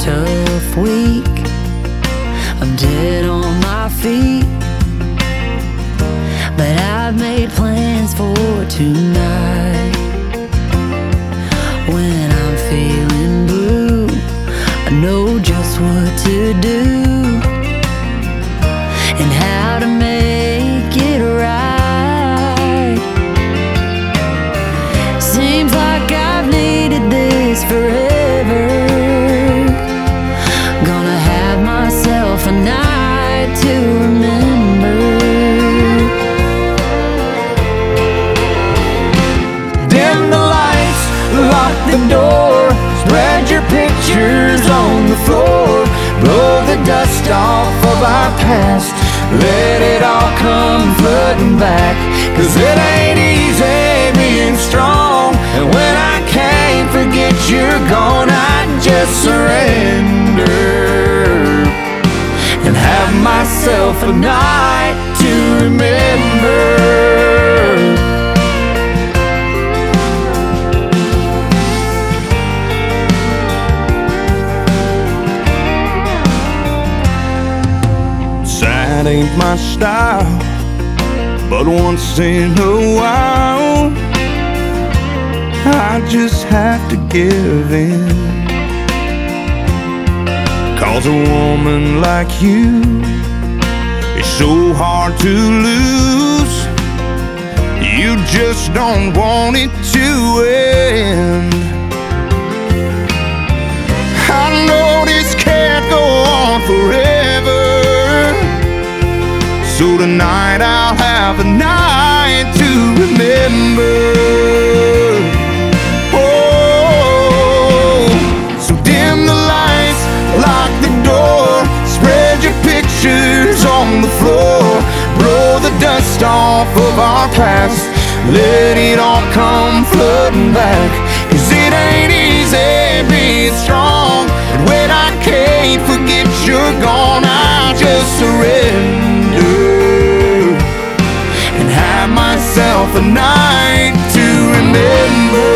tough week. I'm dead on my feet, but I've made plans for tonight. When I'm feeling blue, I know just what to do and how to make it right. Seems like I've needed this forever. Gonna have myself a night to remember. Dim the lights, lock the door, spread your pictures on the floor, blow the dust off of our past, let it all come flooding back. 'Cause it ain't easy being strong, and when I can't forget you're gone, I just surrender and have myself a night to remember. That ain't my style, but once in a while I just have to give in. 'Cause a woman like you is so hard to lose. You just don't want it to end. I know this can't go on forever, so tonight I'll have a night to remember. Oh, so dim the lights, lock the door, spread your pictures on the floor, blow the dust off of our past, let it all come flooding back. 'Cause it ain't easy being strong, and when I can't forget you're gone, I just surrender and have myself a night to remember.